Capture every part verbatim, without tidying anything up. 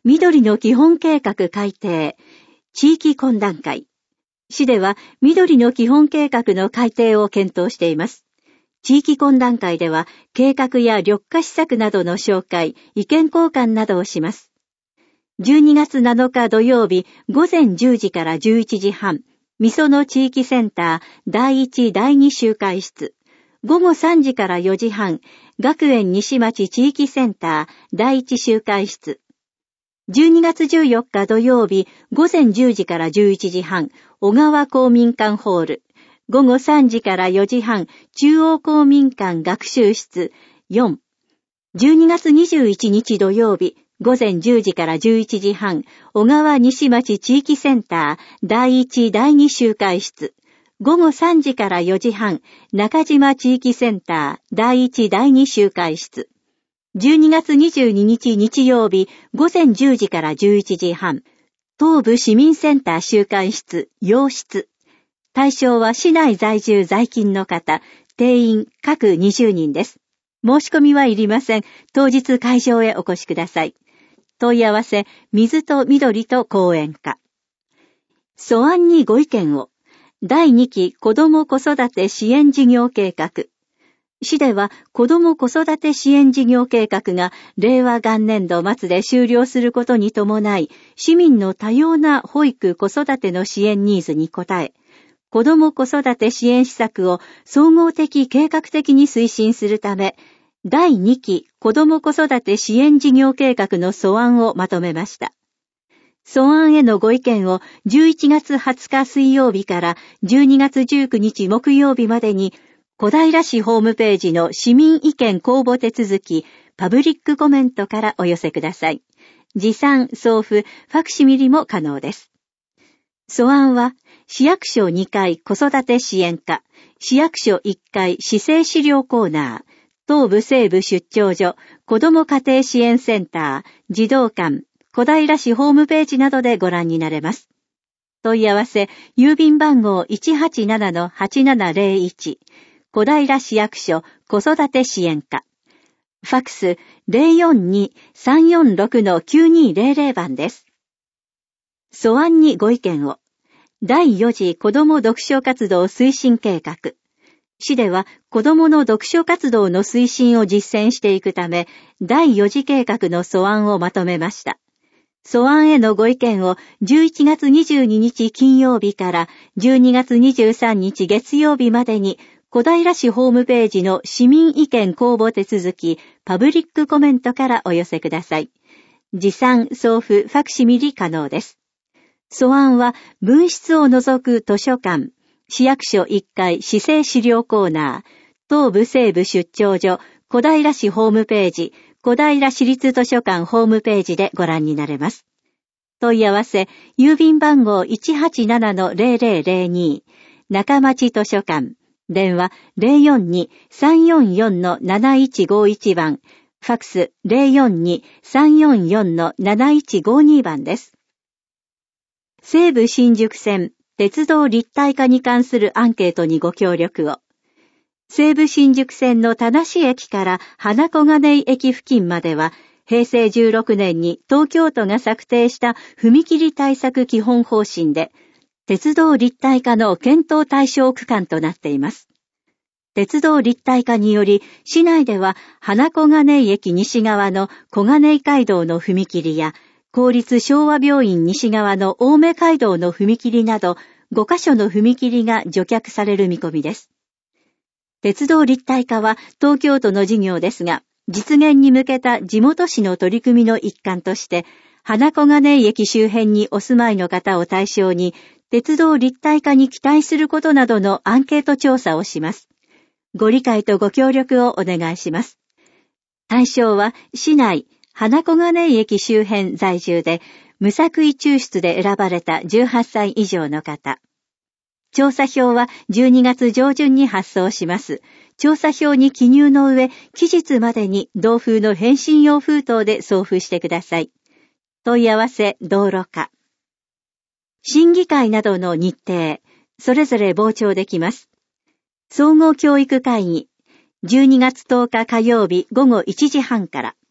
緑の基本計画改定、地域懇談会。市では緑の基本計画の改定を検討しています。地域懇談会では計画や緑化施策などの紹介、意見交換などをします。じゅうにがつなのか土曜日午前じゅうじからじゅういちじはん、みその地域センターだいいちだいに集会室。午後さんじからよじはん、学園西町地域センターだいいち集会室。じゅうにがつじゅうよっか土曜日午前じゅうじからじゅういちじはん、小川公民館ホール。午後さんじからよじはん、中央公民館学習室よん。じゅうにがつにじゅういちにち土曜日午前じゅうじからじゅういちじはん、小川西町地域センターだいいちだいに集会室。午後さんじからよじはん、中島地域センターだいいちだいに集会室。じゅうにがつにじゅうににち日曜日午前じゅうじからじゅういちじはん、東部市民センター集会室洋室。対象は市内在住在勤の方、定員各にじゅうにんです。申し込みはいりません。当日会場へお越しください。問い合わせ、水と緑と講演課。素案にご意見を。だいにき子ども子育て支援事業計画。市では子ども子育て支援事業計画が令和元年度末で終了することに伴い、市民の多様な保育子育ての支援ニーズに応え、子ども子育て支援施策を総合的計画的に推進するため、だいにき子ども子育て支援事業計画の素案をまとめました。素案へのご意見をじゅういちがつはつか水曜日からじゅうにがつじゅうくにち木曜日までに小平市ホームページの市民意見公募手続きパブリックコメントからお寄せください。持参、送付、ファクシミリも可能です。素案は市役所にかい子育て支援課、市役所いっかい市政資料コーナー、東部西部出張所、子ども家庭支援センター、児童館、小平市ホームページなどでご覧になれます。問い合わせ、郵便番号 いちはちななのはちななぜろいち、小平市役所子育て支援課。ファクス ゼロよんに さんよんろくのきゅうにぜろぜろ 番です。素案にご意見を。だいよ次子ども読書活動推進計画。市では子どもの読書活動の推進を実践していくため、だいよ次計画の素案をまとめました。素案へのご意見をじゅういちがつにじゅうににち金曜日からじゅうにがつにじゅうさんにち月曜日までに小平市ホームページの市民意見公募手続きパブリックコメントからお寄せください。持参、送付、ファクシミリ可能です。素案は分室を除く図書館、市役所いっかい市政資料コーナー、東部西部出張所、小平市ホームページ、小平市立図書館ホームページでご覧になれます。問い合わせ、郵便番号 いちはちななのぜろぜろぜろに、中町図書館、電話 ゼロよんに さんよんよんのなないちごいち 番、ファクス ゼロよんに さんよんよんのなないちごに 番です。西武新宿線、鉄道立体化に関するアンケートにご協力を。西武新宿線の田無駅から花小金井駅付近までは、へいせいじゅうろくねんに東京都が策定した踏切対策基本方針で、鉄道立体化の検討対象区間となっています。鉄道立体化により、市内では花小金井駅西側の小金井街道の踏切や、公立昭和病院西側の青梅街道の踏切などごカ所の踏切が除却される見込みです。鉄道立体化は東京都の事業ですが、実現に向けた地元市の取り組みの一環として、花小金井駅周辺にお住まいの方を対象に、鉄道立体化に期待することなどのアンケート調査をします。ご理解とご協力をお願いします。対象は市内、花小金井駅周辺在住で、無作為抽出で選ばれたじゅうはっさい以上の方。調査票はじゅうにがつ上旬に発送します。調査票に記入の上、期日までに同封の返信用封筒で送付してください。問い合わせ、道路課。審議会などの日程、それぞれ傍聴できます。総合教育会議、じゅうにがつとおか火曜日午後いちじはんから。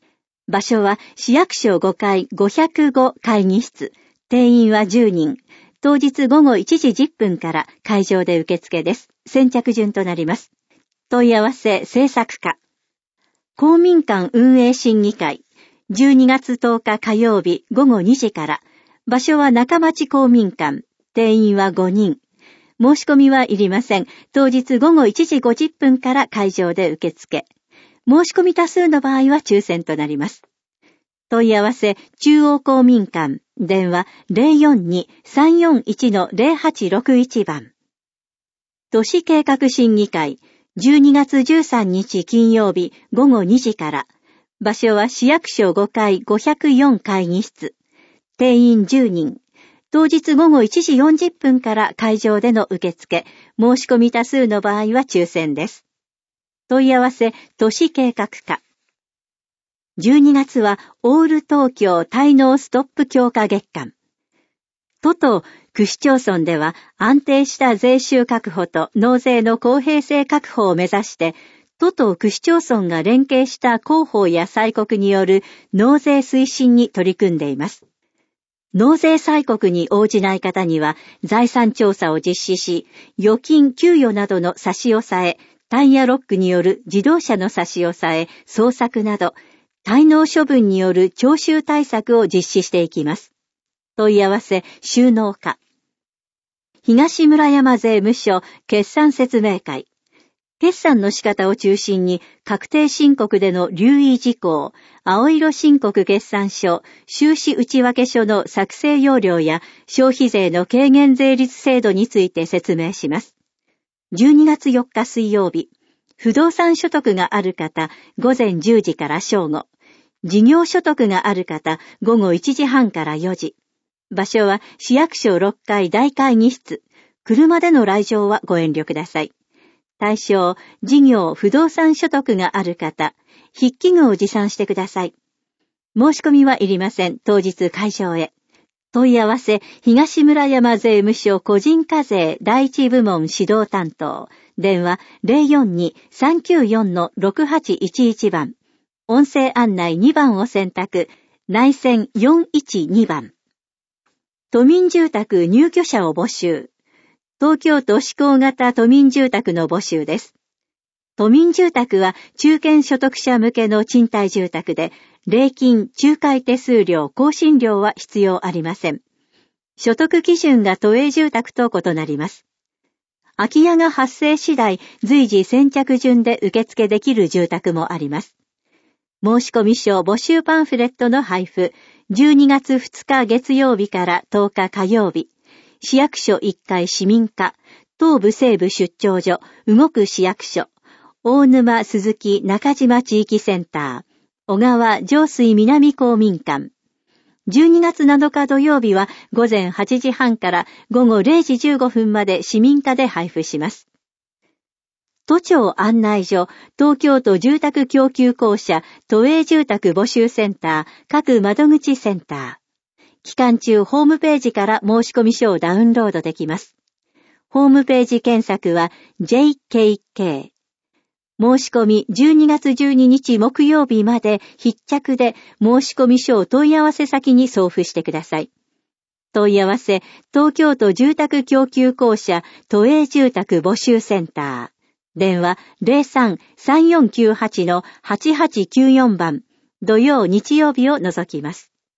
場所は市役所ごかいごひゃくご会議室。定員はじゅうにん。当日午後いちじじゅっぷんから会場で受付です。先着順となります。問い合わせ政策課。公民館運営審議会。じゅうにがつとおか火曜日午後にじから。場所は中町公民館。定員はごにん。申し込みはいりません。当日午後いちじごじゅっぷんから会場で受付。申し込み多数の場合は抽選となります。問い合わせ中央公民館。電話 ゼロよんに さんよんいち ゼロはちろくいち 番。都市計画審議会。じゅうにがつじゅうさんにち金曜日午後にじから。場所は市役所ごかいごひゃくよん会議室。定員じゅうにん。当日午後いちじよんじゅっぷんから会場での受付。申し込み多数の場合は抽選です。問い合わせ都市計画課。じゅうにがつはオール東京滞納ストップ強化月間。都と区市町村では安定した税収確保と納税の公平性確保を目指して、都と区市町村が連携した広報や催告による納税推進に取り組んでいます。納税催告に応じない方には財産調査を実施し、預金給与などの差し押さえ、タイヤロックによる自動車の差し押さえ、捜索など、滞納処分による徴収対策を実施していきます。問い合わせ収納課。東村山税務署決算説明会。決算の仕方を中心に確定申告での留意事項、青色申告決算書、収支内訳書の作成要領や消費税の軽減税率制度について説明します。じゅうにがつよっか水曜日、不動産所得がある方、午前じゅうじから正午。事業所得がある方、午後いちじはんからよじ。場所は市役所ろっかい大会議室。車での来場はご遠慮ください。対象、事業不動産所得がある方、筆記具を持参してください。申し込みはいりません。当日会場へ。問い合わせ、東村山税務署個人課税第一部門指導担当。電話 ゼロよんに さんきゅうよん ろくはちいちいち 番。音声案内にばんを選択。内線よんいちにばん。都民住宅入居者を募集。東京都施行型都民住宅の募集です。都民住宅は中堅所得者向けの賃貸住宅で、礼金、仲介手数料、更新料は必要ありません。所得基準が都営住宅と異なります。空き家が発生次第、随時先着順で受付できる住宅もあります。申込書募集パンフレットの配布、じゅうにがつふつか月曜日からとおか火曜日、市役所いっかい市民課、東部西部出張所、動く市役所、大沼鈴木中島地域センター、小川上水南公民館。じゅうにがつなのか土曜日は午前はちじはんから午後れいじじゅうごふんまで市民課で配布します。都庁案内所、東京都住宅供給公社、都営住宅募集センター、各窓口センター。期間中ホームページから申込書をダウンロードできます。ホームページ検索は ジェイケーケー。申し込みじゅうにがつじゅうににち木曜日まで必着で申込書を問い合わせ先に送付してください。問い合わせ、東京都住宅供給公社都営住宅募集センター。電話 ゼロさん さんよんきゅうはち はちはちきゅうよん 番、土曜日曜日を除きます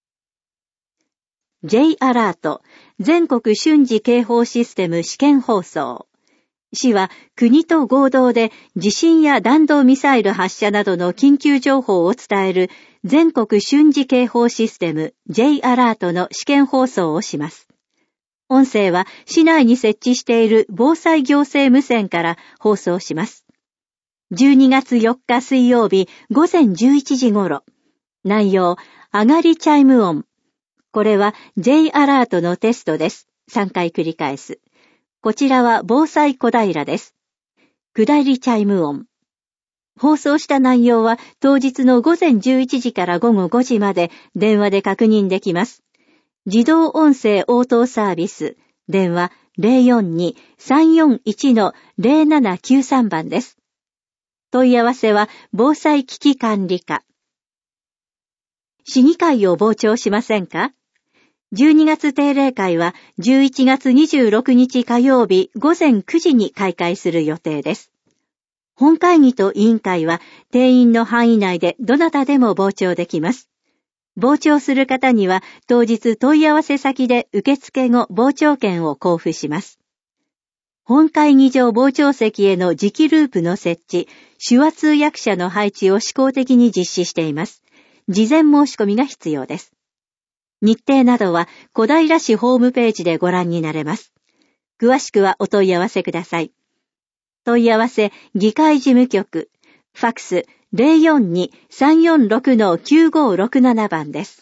。J アラート、全国瞬時警報システム試験放送。市は国と合同で地震や弾道ミサイル発射などの緊急情報を伝える全国瞬時警報システム J アラートの試験放送をします。音声は市内に設置している防災行政無線から放送します。じゅうにがつよっか水曜日午前じゅういちじ頃。内容、上がりチャイム音。これは J アラートのテストです。さんかい繰り返す。こちらは防災小平です。下りチャイム音。放送した内容は当日の午前じゅういちじから午後ごじまで電話で確認できます。自動音声応答サービス、電話 ゼロよんに さんよんいち ゼロななきゅうさん 番です。問い合わせは防災危機管理課。 市議会を傍聴しませんか？じゅうにがつ定例会はじゅういちがつにじゅうろくにち火曜日午前くじに開会する予定です。本会議と委員会は定員の範囲内でどなたでも傍聴できます。傍聴する方には当日問い合わせ先で受付後傍聴券を交付します。本会議場傍聴席への磁気ループの設置、手話通訳者の配置を試行的に実施しています。事前申し込みが必要です。日程などは小平市ホームページでご覧になれます。詳しくはお問い合わせください。問い合わせ議会事務局、ファックス ゼロよんに さんよんろく きゅうごろくなな 番です。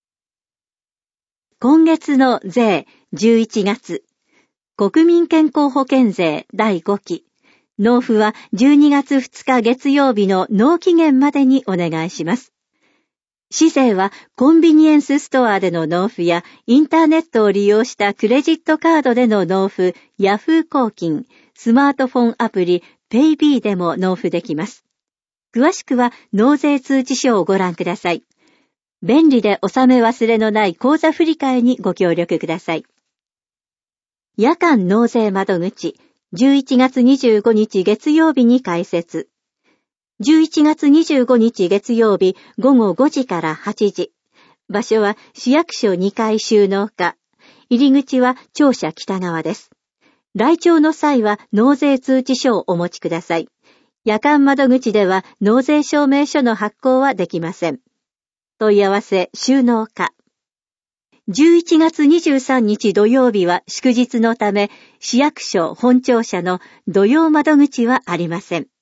今月の税じゅういちがつ、国民健康保険税だいごき、納付はじゅうにがつふつか月曜日の納期限までにお願いします。市税はコンビニエンスストアでの納付やインターネットを利用したクレジットカードでの納付、ヤフー公金、スマートフォンアプリ、ペイビーでも納付できます。詳しくは納税通知書をご覧ください。便利で納め忘れのない口座振替にご協力ください。夜間納税窓口、じゅういちがつにじゅうごにち月曜日に開設。じゅういちがつにじゅうごにち月曜日ごごごじからはちじ。場所は市役所にかい収納課。入り口は庁舎北側です。来庁の際は納税通知書をお持ちください。夜間窓口では納税証明書の発行はできません。問い合わせ収納課。じゅういちがつにじゅうさんにち土曜日は祝日のため、市役所本庁舎の土曜窓口はありません。